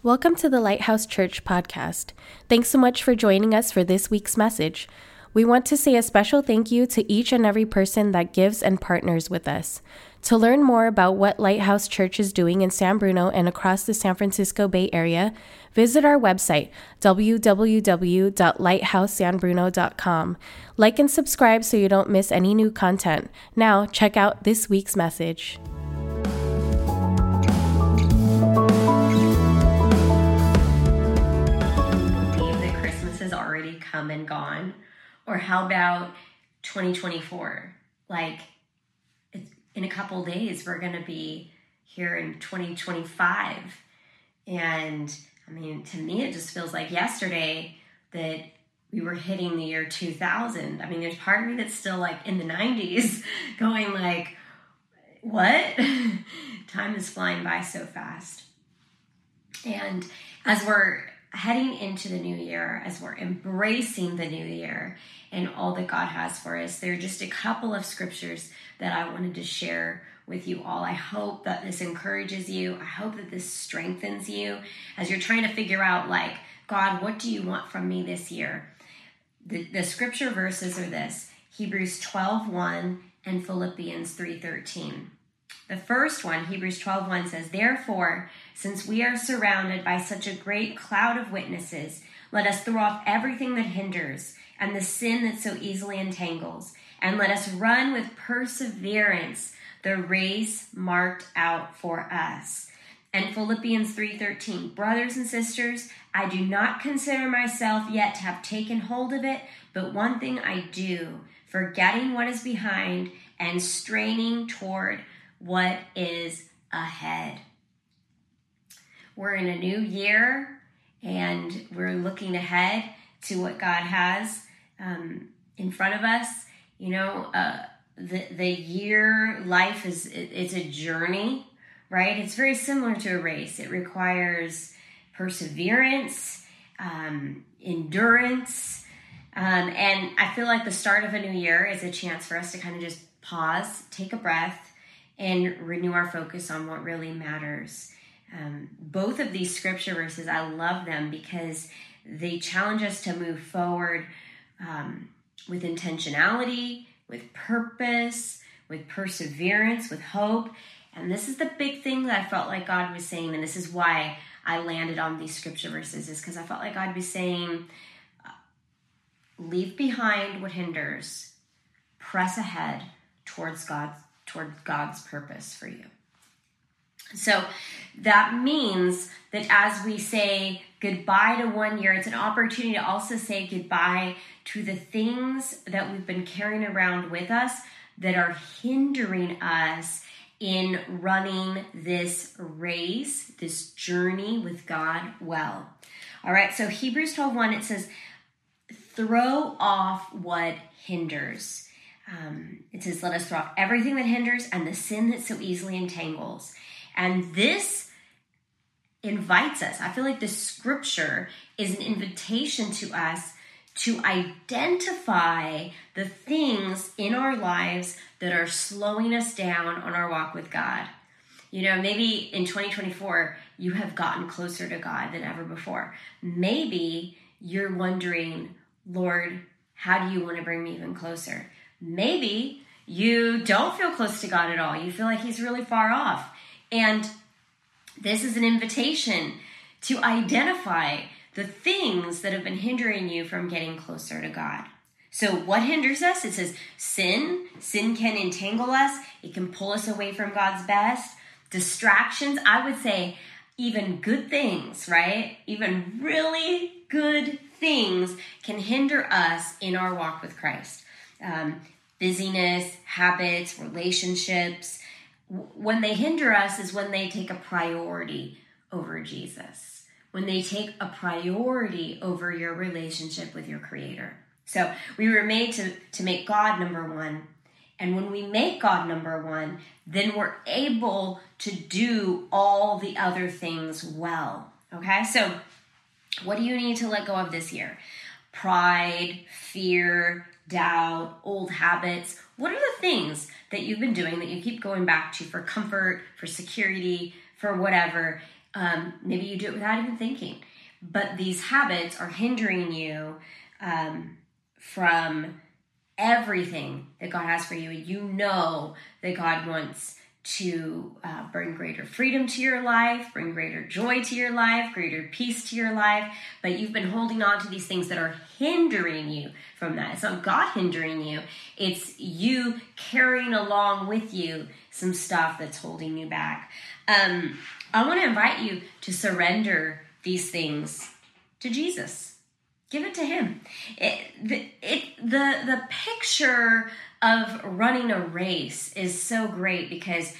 Welcome to the Lighthouse Church podcast. Thanks so much for joining us for this week's message. We want to say a special thank you to each and every person that gives and partners with us. To learn more about what Lighthouse Church is doing in San Bruno and across the San Francisco Bay Area, visit our website, www.lighthousesanbruno.com. Like and subscribe so you don't miss any new content. Now, check out this week's message. Already come and gone? Or how about 2024? Like, in a couple days, we're going to be here in 2025. And I mean, to me, it just feels like yesterday that we were hitting the year 2000. I mean, there's part of me that's still like in the 90s going like, what? Time is flying by so fast. And as we're heading into the new year, as we're embracing the new year and all that God has for us, there are just a couple of scriptures that I wanted to share with you all. I hope that this encourages you. I hope that this strengthens you as you're trying to figure out, like, God, what do you want from me this year? The scripture verses are this: Hebrews 12:1 and Philippians 3:13. The first one, Hebrews 12:1 says, "Therefore, since we are surrounded by such a great cloud of witnesses, let us throw off everything that hinders and the sin that so easily entangles, and let us run with perseverance the race marked out for us." And Philippians 3:13, "Brothers and sisters, I do not consider myself yet to have taken hold of it, but one thing I do, forgetting what is behind and straining toward what is ahead." We're in a new year and we're looking ahead to what God has in front of us. You know, the year life it's a journey, right? It's very similar to a race. It requires perseverance, endurance, and I feel like the start of a new year is a chance for us to kind of just pause, take a breath, and renew our focus on what really matters. Both of these scripture verses, I love them because they challenge us to move forward with intentionality, with purpose, with perseverance, with hope. And this is the big thing that I felt like God was saying, and this is why I landed on these scripture verses, is because I felt like God was saying, leave behind what hinders, press ahead toward God's purpose for you. So that means that as we say goodbye to one year, it's an opportunity to also say goodbye to the things that we've been carrying around with us that are hindering us in running this race, this journey with God well. All right, so Hebrews 12:1, it says, throw off what hinders. It says, let us throw off everything that hinders and the sin that so easily entangles. And this invites us. I feel like the scripture is an invitation to us to identify the things in our lives that are slowing us down on our walk with God. You know, maybe in 2024, you have gotten closer to God than ever before. Maybe you're wondering, Lord, how do you want to bring me even closer? Maybe you don't feel close to God at all. You feel like he's really far off. And this is an invitation to identify the things that have been hindering you from getting closer to God. So what hinders us? It says sin. Sin can entangle us. It can pull us away from God's best. Distractions, I would say even good things, right? Even really good things can hinder us in our walk with Christ. Busyness, habits, relationships. When they hinder us is when they take a priority over Jesus. When they take a priority over your relationship with your Creator. So we were made to make God number one. And when we make God number one, then we're able to do all the other things well. Okay? So what do you need to let go of this year? Pride, fear, doubt, old habits. What are the things that you've been doing that you keep going back to for comfort, for security, for whatever, Maybe you do it without even thinking. But these habits are hindering you from everything that God has for you. And you know that God wants to bring greater freedom to your life, bring greater joy to your life, greater peace to your life. But you've been holding on to these things that are hindering you from that. It's not God hindering you. It's you carrying along with you some stuff that's holding you back. I want to invite you to surrender these things to Jesus. Give it to him. The picture of running a race is so great because,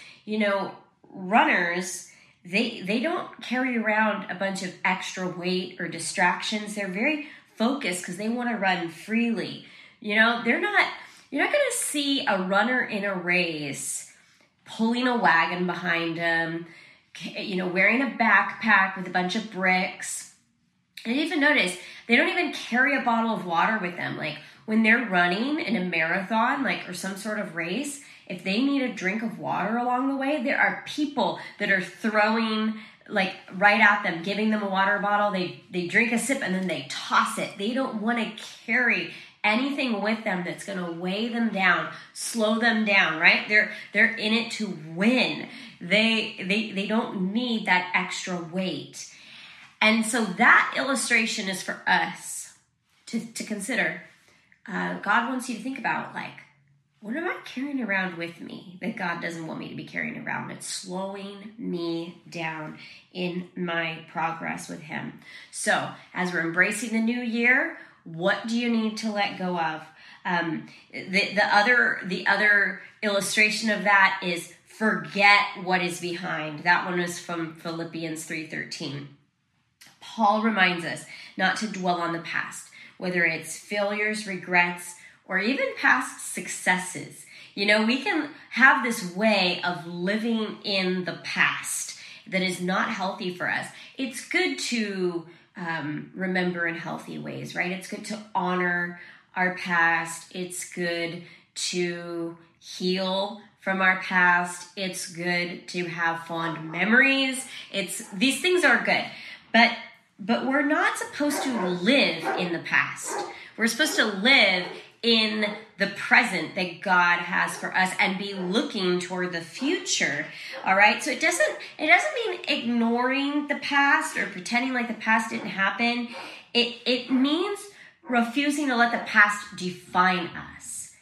runners, they don't carry around a bunch of extra weight or distractions. They're very focused because they want to run freely. You're not going to see a runner in a race pulling a wagon behind them, wearing a backpack with a bunch of bricks. And even notice, they don't even carry a bottle of water with them. Like when they're running in a marathon, or some sort of race, if they need a drink of water along the way, there are people that are throwing right at them, giving them a water bottle. They drink a sip and then they toss it. They don't want to carry anything with them that's going to weigh them down, slow them down, right? They're in it to win. They don't need that extra weight. And so that illustration is for us to consider. God wants you to think about, what am I carrying around with me that God doesn't want me to be carrying around? It's slowing me down in my progress with him. So as we're embracing the new year, what do you need to let go of? The other illustration of that is forget what is behind. That one is from Philippians 3:13. Paul reminds us not to dwell on the past, whether it's failures, regrets, or even past successes. We can have this way of living in the past that is not healthy for us. It's good to remember in healthy ways, right? It's good to honor our past. It's good to heal from our past. It's good to have fond memories. These things are good, but we're not supposed to live in the past. We're supposed to live in the present that God has for us and be looking toward the future. All right. So it doesn't mean ignoring the past or pretending like the past didn't happen. It means refusing to let the past define us,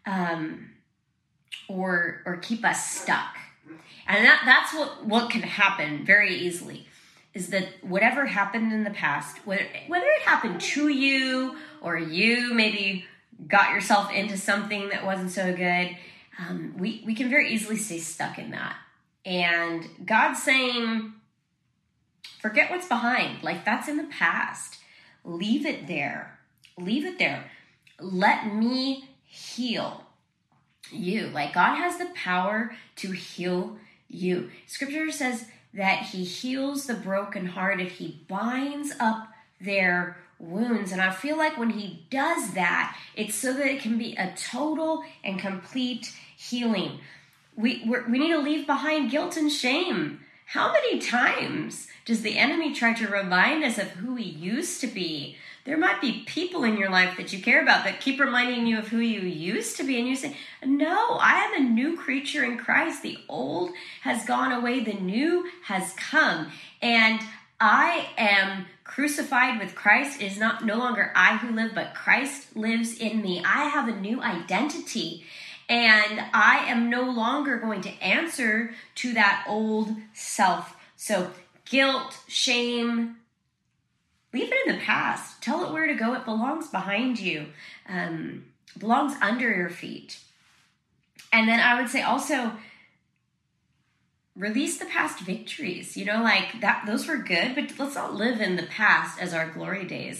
or keep us stuck. And that's what can happen very easily, is that whatever happened in the past, whether it happened to you or you maybe got yourself into something that wasn't so good, we can very easily stay stuck in that. And God's saying, forget what's behind. That's in the past. Leave it there. Leave it there. Let me heal you. God has the power to heal you. Scripture says that he heals the brokenhearted. He binds up their wounds. And I feel like when he does that, it's so that it can be a total and complete healing. We need to leave behind guilt and shame. How many times does the enemy try to remind us of who we used to be? There might be people in your life that you care about that keep reminding you of who you used to be. And you say, no, I am a new creature in Christ. The old has gone away. The new has come. And I am crucified with Christ. It is no longer I who live, but Christ lives in me. I have a new identity. And I am no longer going to answer to that old self. So guilt, shame, leave it in the past. Tell it where to go. It belongs behind you. Belongs under your feet. And then I would say also, release the past victories. That those were good, but let's not live in the past as our glory days.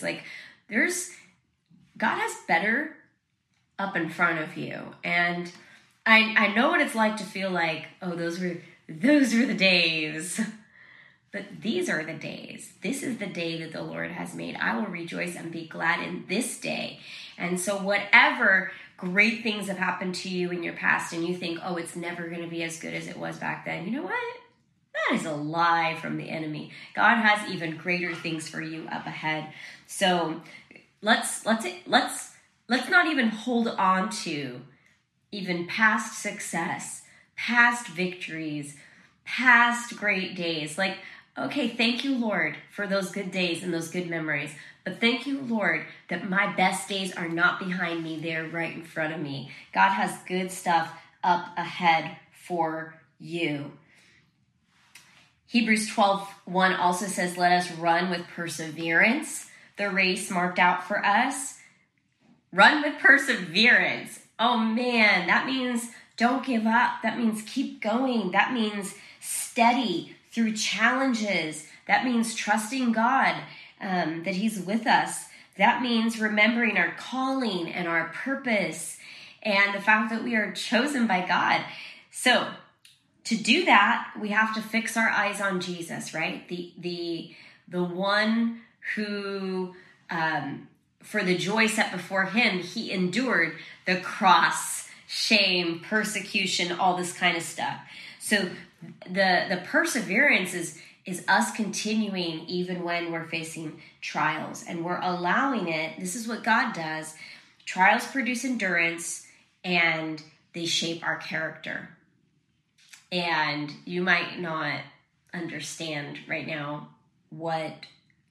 God has better up in front of you. And I know what it's like to feel like, oh, those were the days. But these are the days. This is the day that the Lord has made. I will rejoice and be glad in this day. And so whatever great things have happened to you in your past and you think, oh, it's never going to be as good as it was back then. You know what? That is a lie from the enemy. God has even greater things for you up ahead. So let's not even hold on to even past success, past victories, past great days. Like, okay, thank you, Lord, for those good days and those good memories. But thank you, Lord, that my best days are not behind me. They're right in front of me. God has good stuff up ahead for you. Hebrews 12:1 also says, let us run with perseverance the race marked out for us. Run with perseverance. Oh man, that means don't give up. That means keep going. That means steady through challenges. That means trusting God, that he's with us. That means remembering our calling and our purpose and the fact that we are chosen by God. So to do that, we have to fix our eyes on Jesus, right? The one who, for the joy set before him, he endured the cross, shame, persecution, all this kind of stuff. So the perseverance is us continuing even when we're facing trials, and we're allowing it. This is what God does. Trials produce endurance, and they shape our character. And you might not understand right now what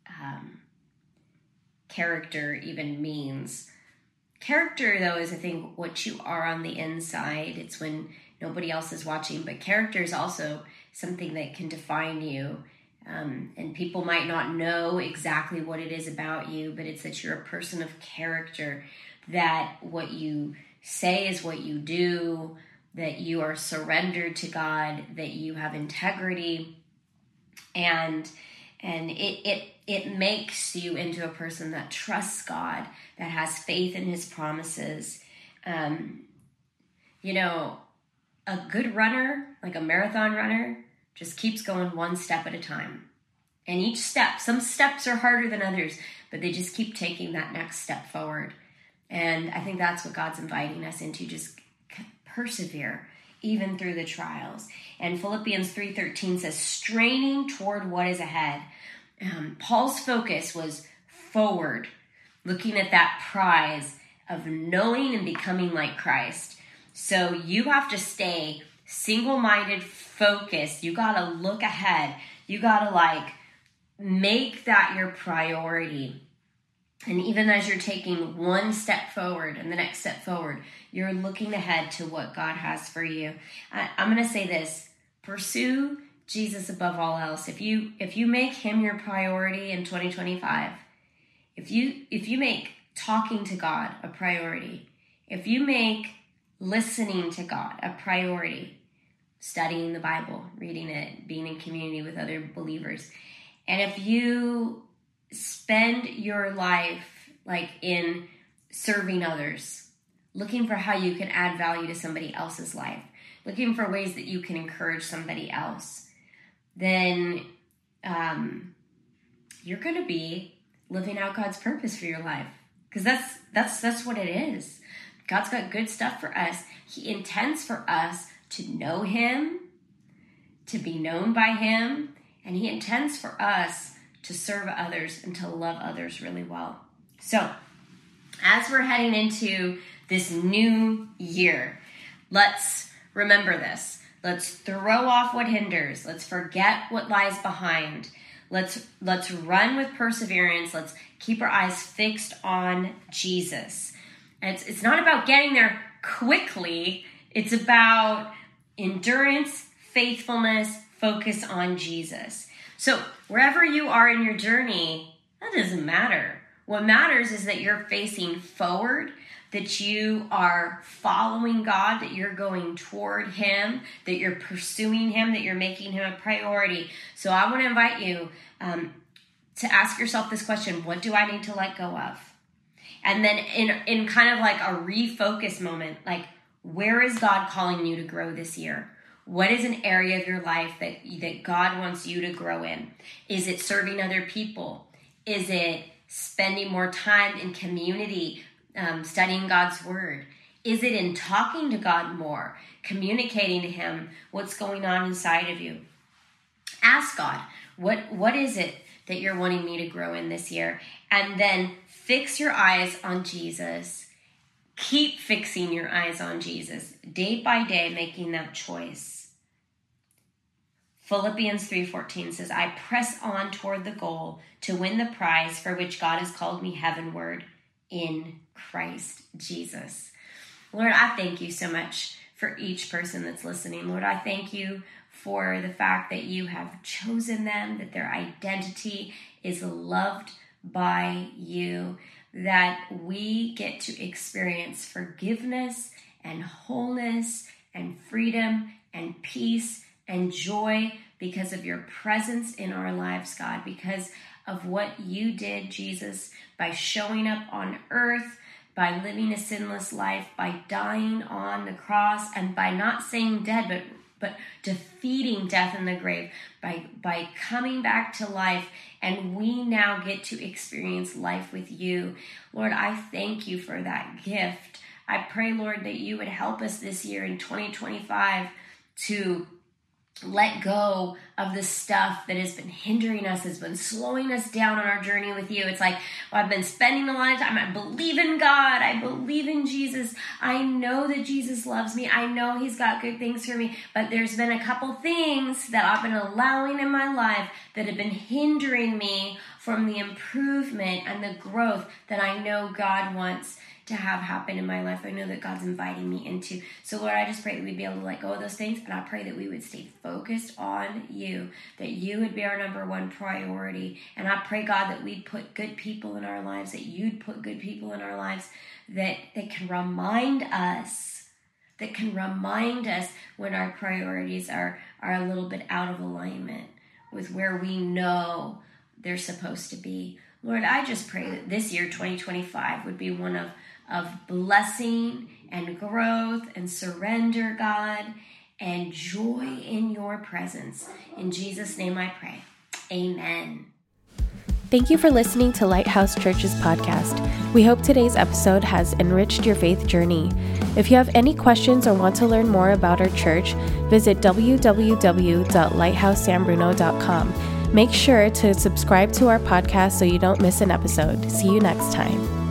character even means. Character, though, is, I think, what you are on the inside. It's when nobody else is watching. But character is also something that can define you. And people might not know exactly what it is about you, but it's that you're a person of character, that what you say is what you do, that you are surrendered to God, that you have integrity, and it makes you into a person that trusts God, that has faith in his promises. A good runner, like a marathon runner, just keeps going one step at a time. And each step, some steps are harder than others, but they just keep taking that next step forward. And I think that's what God's inviting us into, just persevere even through the trials. And Philippians 3:13 says, straining toward what is ahead. Paul's focus was forward, looking at that prize of knowing and becoming like Christ. So you have to stay single-minded, focused. You got to look ahead. You got to make that your priority. And even as you're taking one step forward and the next step forward, you're looking ahead to what God has for you. I'm going to say this: pursue Jesus above all else. If you make him your priority in 2025, if you make talking to God a priority, if you make listening to God a priority, studying the Bible, reading it, being in community with other believers, and if you spend your life in serving others, looking for how you can add value to somebody else's life, looking for ways that you can encourage somebody else, then you're going to be living out God's purpose for your life. Because that's what it is. God's got good stuff for us. He intends for us to know him, to be known by him, and he intends for us to serve others and to love others really well. So, as we're heading into this new year, let's remember this. Let's throw off what hinders. Let's forget what lies behind. Let's run with perseverance. Let's keep our eyes fixed on Jesus. And it's not about getting there quickly. It's about endurance, faithfulness, focus on Jesus. So wherever you are in your journey, that doesn't matter. What matters is that you're facing forward, that you are following God, that you're going toward him, that you're pursuing him, that you're making him a priority. So I want to invite you to ask yourself this question: what do I need to let go of? And then in kind of a refocus moment, where is God calling you to grow this year? What is an area of your life that God wants you to grow in? Is it serving other people? Is it spending more time in community, studying God's word? Is it in talking to God more, communicating to him what's going on inside of you? Ask God, what is it that you're wanting me to grow in this year? And then fix your eyes on Jesus. Keep fixing your eyes on Jesus, day by day, making that choice. Philippians 3:14 says, I press on toward the goal to win the prize for which God has called me heavenward in Christ Jesus. Lord, I thank you so much for each person that's listening. Lord, I thank you for the fact that you have chosen them, that their identity is loved by you, that we get to experience forgiveness and wholeness and freedom and peace and joy because of your presence in our lives, God, because of what you did, Jesus, by showing up on earth, by living a sinless life, by dying on the cross, and by not staying dead, but defeating death in the grave, by coming back to life, and we now get to experience life with you. Lord, I thank you for that gift. I pray, Lord, that you would help us this year in 2025 to let go of the stuff that has been hindering us, has been slowing us down on our journey with you. It's like, well, I've been spending a lot of time. I believe in God. I believe in Jesus. I know that Jesus loves me. I know he's got good things for me. But there's been a couple things that I've been allowing in my life that have been hindering me from the improvement and the growth that I know God wants to have happen in my life. I know that God's inviting me into. So Lord, I just pray that we'd be able to let go of those things, and I pray that we would stay focused on you, that you would be our number one priority. And I pray, God, that we'd put good people in our lives, that you'd put good people in our lives that can remind us, when our priorities are a little bit out of alignment with where we know they're supposed to be. Lord, I just pray that this year, 2025, would be one of blessing and growth and surrender, God, and joy in your presence. In Jesus' name I pray. Amen. Thank you for listening to Lighthouse Church's podcast. We hope today's episode has enriched your faith journey. If you have any questions or want to learn more about our church, visit www.lighthousesanbruno.com. Make sure to subscribe to our podcast so you don't miss an episode. See you next time.